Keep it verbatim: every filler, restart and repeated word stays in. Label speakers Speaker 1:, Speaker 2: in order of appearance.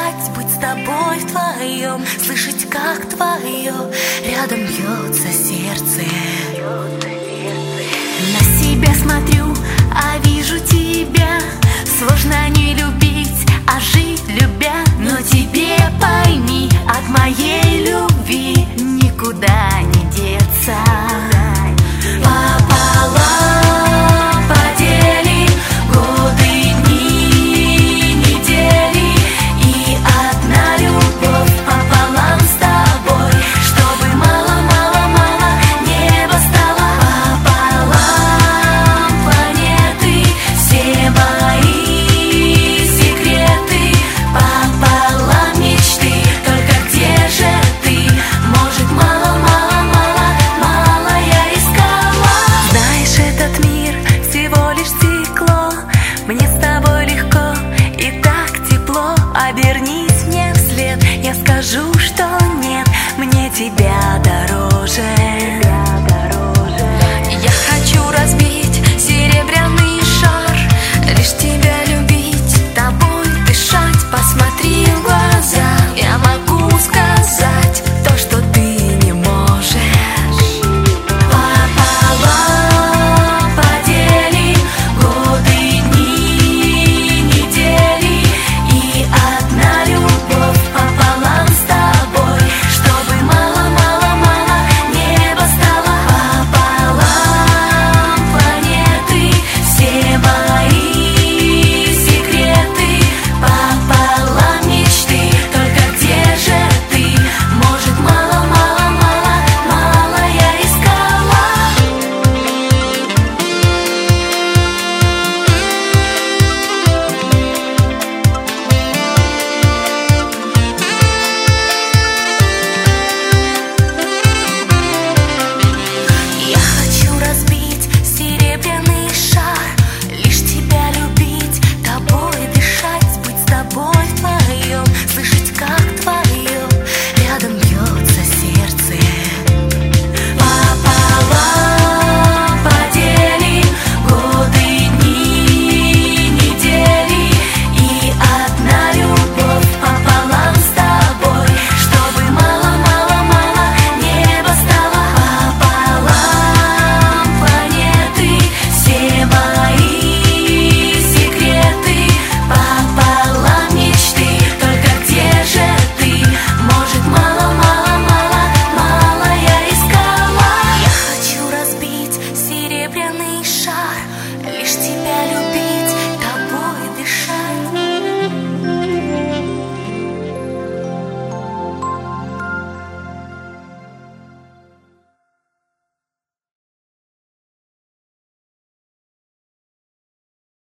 Speaker 1: дышать, быть с тобой вдвоем, слышать, как твое рядом бьется сердце. На себя смотрю, а вижу тебя. Сложно не любить, а жить любя. Но тебе, пойми, от моей любви никуда не деться. Пополам поделим годы, дни, недели, и одна любовь пополам с тобой, чтобы мало-мало-мало небо стало. Пополам планеты, все мои секреты, пополам мечты, только где же ты? Может, мало-мало-мало-мало я искала. Знаешь, этот мир всего лишь стекло, мне с тобой легко и так тепло. Обернись мне вслед, я скажу, что нет, мне тебя дороже. Я хочу разбить серебряный шар, лишь тебя любить, тобой дышать. Посмотри в глаза, я могу сказать то, что ты не можешь. Пополам поделим годы, дни, недели, и одна любовь пополам с тобой, чтобы мало-мало-мало небо стало. Пополам планеты, все мои секреты, пополам мечты, только где же ты? Может, мало-мало-мало-мало я искала. Я хочу разбить серебряный шар, лишь тебя любить, тобой дышать, быть с тобой вдвоем, слышать, как твое рядом бьется сердце. Пополам поделим годы, дни, недели, и одна любовь пополам с тобой, чтобы мало-мало-мало небо стало. Пополам планеты, все мои секреты, пополам мечты, только где же ты? Может, мало-мало-мало-мало я искала. Я хочу разбить серебряный шар, лишь тебя любить,